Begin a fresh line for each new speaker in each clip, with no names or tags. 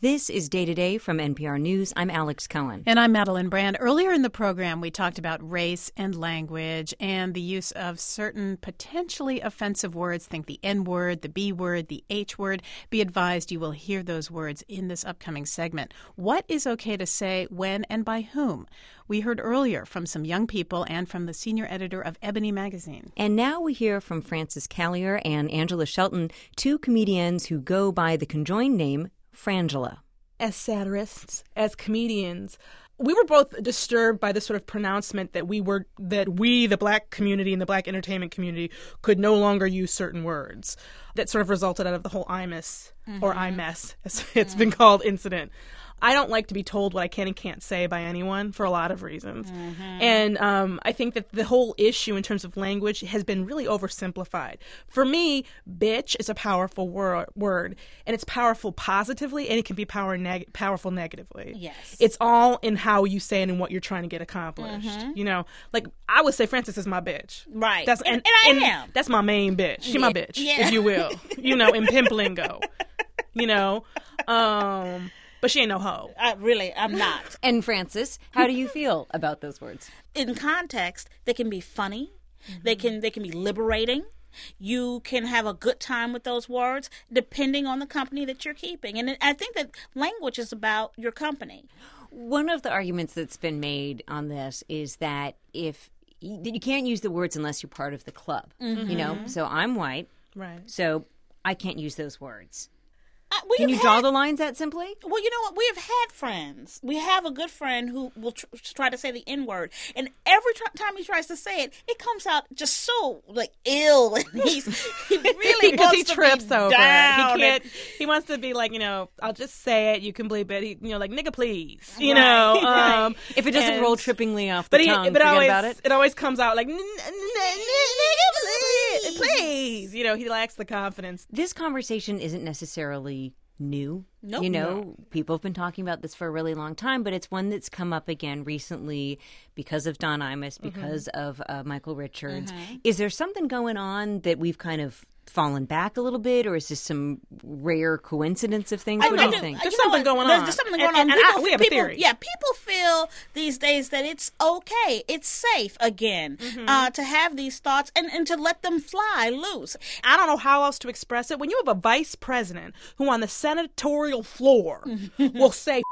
This is Day to Day from NPR News. I'm Alex Cohen.
And I'm Madeline Brand. Earlier in the program, we talked about race and language and the use of certain potentially offensive words. Think the N word, the B word, the H word. Be advised you will hear those words in this upcoming segment. What is okay to say, when, and by whom? We heard earlier from some young people and from the senior editor of Ebony magazine.
And now we hear from Frances Callier and Angela Shelton, two comedians who go by the conjoined name Frangela.
As satirists, as comedians, we were both disturbed by the sort of pronouncement that we, the black community and the black entertainment community, could no longer use certain words. That sort of resulted out of the whole IMIS, or IMES, as it's been called, incident. I don't like to be told what I can and can't say by anyone for a lot of reasons. And I think that the whole issue in terms of language has been really oversimplified. For me, bitch is a powerful word, and it's powerful positively, and it can be powerful negatively.
Yes.
It's all in how you say it and what you're trying to get accomplished. You know, like I would say Frances is my bitch.
Right.
And
I am.
That's my main bitch. She my bitch, if you will. You know, in pimp lingo. You know, but she ain't no hoe.
I'm not.
And Frances, how do you feel about those words?
In context, they can be funny. They can be liberating. You can have a good time with those words depending on the company that you're keeping. And I think that language is about your company.
One of the arguments that's been made on this is that if you can't use the words unless you're part of the club, you know? So I'm white,
Right.
so I can't use those words.
Can
Can you draw the lines that simply?
Well, you know what? We have had friends. We have a good friend who will try to say the N word, and every time he tries to say it, it comes out just so like ill, and he really
because he
wants to
trips
be
over
down.
it. He can't. He wants to be like, you know, I'll just say it. You can bleep it. You know, like nigga, please. You know,
Right.
If it doesn't roll trippingly off the
but
tongue,
but
forget
always,
about it.
It always comes out like nigga, please. You know, he lacks the confidence.
This conversation isn't necessarily new.
Nope.
You know, people have been talking about this for a really long time, but it's one that's come up again recently because of Don Imus, because of Michael Richards. Is there something going on that we've kind of fallen back a little bit, or is this some rare coincidence of things? What do you think?
There's something going on.
There's something going on.
We have a theory.
Yeah, people feel these days that it's okay, it's safe again to have these thoughts and to let them fly loose.
I don't know how else to express it. When you have a vice president who on the senatorial floor will say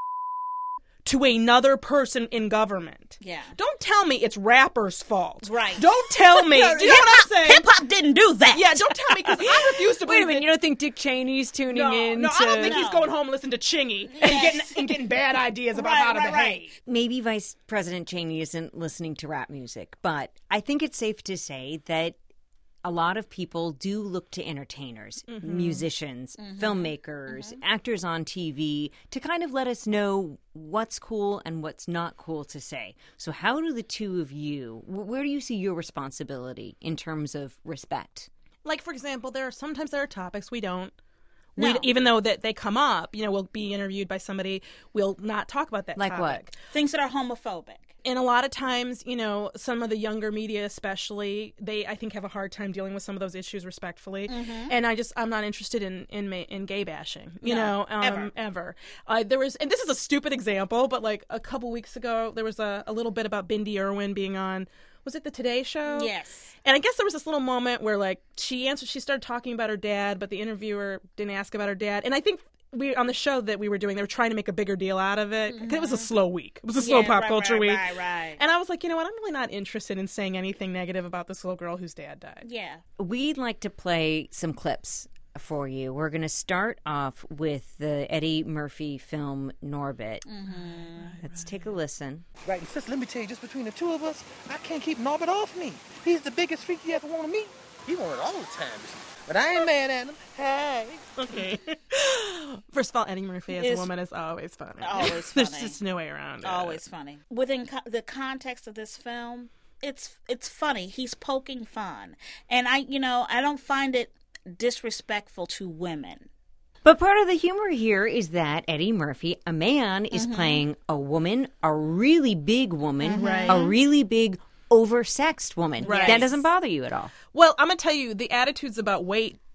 to another person in government.
Yeah.
Don't tell me it's rappers' fault.
Right.
Don't tell me. Do you know what I'm saying?
Hip-hop didn't do that.
Yeah, don't tell me, because I refuse to
Wait
believe
a minute,
it.
you don't think Dick Cheney's tuning in?
No, I don't think he's
No.
going home and listening to Chingy and getting bad ideas about how to behave.
Right.
Maybe Vice President Cheney isn't listening to rap music, but I think it's safe to say that a lot of people do look to entertainers, musicians, filmmakers, actors on TV to kind of let us know what's cool and what's not cool to say. So how do the two of you, where do you see your responsibility in terms of respect?
Like, for example, sometimes there are topics we don't.
No.
Even though that they come up, you know, we'll be interviewed by somebody, we'll not talk about that
Like
topic.
what?
Things that are homophobic.
And a lot of times, you know, some of the younger media especially, they, I think, have a hard time dealing with some of those issues respectfully. And I'm not interested in gay bashing, you know, ever. There was, and this is a stupid example, but like a couple weeks ago, there was a little bit about Bindi Irwin being on, was it the Today Show?
Yes.
And I guess there was this little moment where like she started talking about her dad, but the interviewer didn't ask about her dad. And I think on the show that we were doing, they were trying to make a bigger deal out of it. 'Cause it was a slow week. It was a slow pop culture week.
Right.
And I was like, you know what? I'm really not interested in saying anything negative about this little girl whose dad died.
Yeah.
We'd like to play some clips for you. We're going to start off with the Eddie Murphy film Norbit. Let's take a listen.
Right, and sis, let me tell you, just between the two of us, I can't keep Norbert off me. He's the biggest freak you ever want to meet. He wanted all the time. But I ain't mad at him. Hey.
Okay. First of all, Eddie Murphy as a woman is always funny.
Always
There's
funny.
just no way around it.
Always funny. Within the context of this film, it's funny. He's poking fun. And I don't find it disrespectful to women.
But part of the humor here is that Eddie Murphy, a man, is playing a woman, a really big woman, a really big oversexed woman.
Right.
That doesn't bother you at all.
Well, I'm going to tell you, the attitudes about weight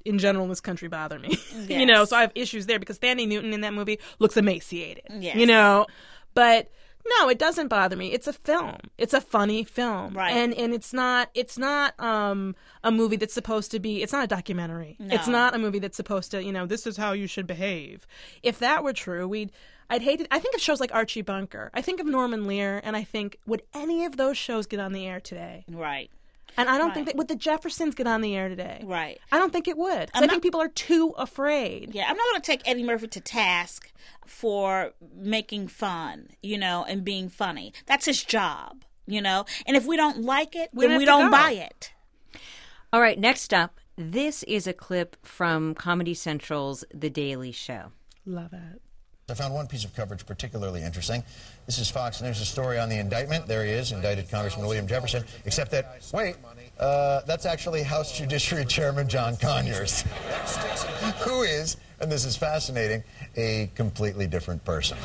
in general in this country bother me.
Yes.
You know, so I have issues there because Thandie Newton in that movie looks emaciated.
Yes.
You know, but no, it doesn't bother me. It's a film. It's a funny film.
Right.
And it's not a movie that's supposed to be, it's not a documentary.
No.
It's not a movie that's supposed to, you know, this is how you should behave. If that were true, I'd hate it. I think of shows like Archie Bunker. I think of Norman Lear, and I think, would any of those shows get on the air today?
Right.
And I don't
Right.
think that would the Jeffersons get on the air today.
Right.
I don't think it would. 'Cause I think people are too afraid.
Yeah, I'm not going to take Eddie Murphy to task for making fun, you know, and being funny. That's his job, you know. And if we don't like it, then
don't
we
have to
don't
go.
buy it.
All right, next up, this is a clip from Comedy Central's The Daily Show.
Love it.
I found one piece of coverage particularly interesting. This is Fox News' story on the indictment. There he is, indicted Congressman William Jefferson, except that, wait, that's actually House Judiciary Chairman John Conyers, who is, and this is fascinating, a completely different person.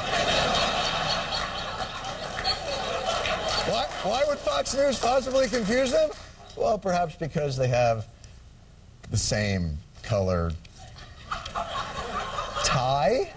Why would Fox News possibly confuse them? Well, perhaps because they have the same color tie?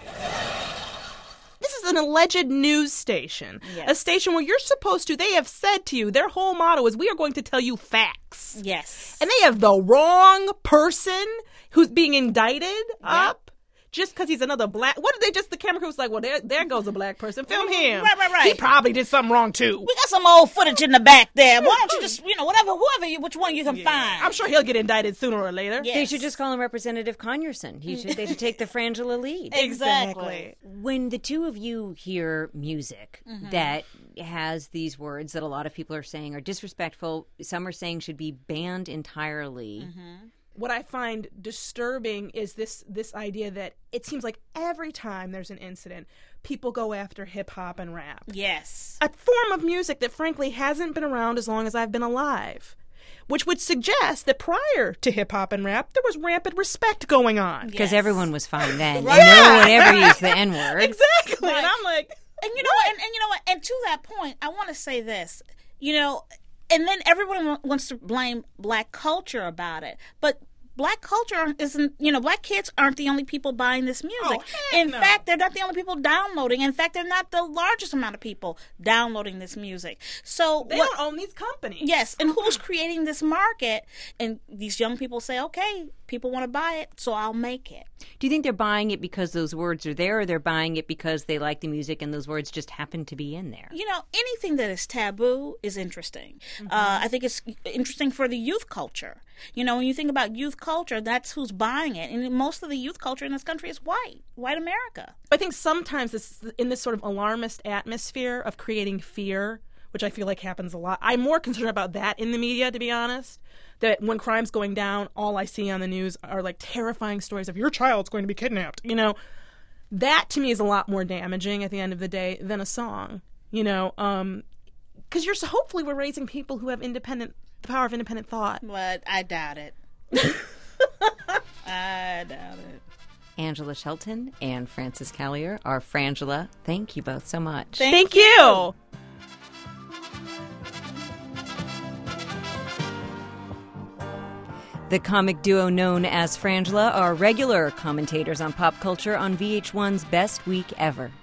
This is an alleged news station.
Yes.
A station where you're supposed to, they have said to you, their whole motto is, we are going to tell you facts.
Yes.
And they have the wrong person who's being indicted up just because he's another black. What did they just, the camera crew was like, well, there goes a black person. Film him.
Right.
He probably did something wrong too.
We got some old footage in the back there. Why don't you just, you know, which one you can find.
I'm sure he'll get indicted sooner or later.
Yes.
They should just call him Representative Conyerson. They should take the Frangela lead.
Exactly.
When the two of you hear music that has these words that a lot of people are saying are disrespectful, some are saying should be banned entirely.
What I find disturbing is this idea that it seems like every time there's an incident, people go after hip hop and rap.
Yes.
A form of music that frankly hasn't been around as long as I've been alive. Which would suggest that prior to hip hop and rap, there was rampant respect going on.
Because everyone was fine then.
Right.
No one ever used the N-word.
Exactly.
Right.
And I'm like,
And you know what? And you know what? And to that point, I want to say this. You know, and then everyone wants to blame black culture about it, but black culture isn't, you know, black kids aren't the only people buying this music. In fact, they're not the only people downloading. In fact, they're not the largest amount of people downloading this music. So
they don't own these companies.
Yes, and who's creating this market? And these young people say, okay, people want to buy it, so I'll make it.
Do you think they're buying it because those words are there, or they're buying it because they like the music and those words just happen to be in there?
You know, anything that is taboo is interesting. I think it's interesting for the youth culture. You know, when you think about youth culture, that's who's buying it. And most of the youth culture in this country is white America.
I think sometimes in this sort of alarmist atmosphere of creating fear, which I feel like happens a lot, I'm more concerned about that in the media, to be honest. That when crime's going down, all I see on the news are like terrifying stories of your child's going to be kidnapped. You know, that to me is a lot more damaging at the end of the day than a song. You know, because hopefully we're raising people who have the power of independent thought.
But I doubt it. I doubt it.
Angela Shelton and Frances Callier are Frangela. Thank you both so much.
Thank you.
The comic duo known as Frangela are regular commentators on pop culture on VH1's Best Week Ever.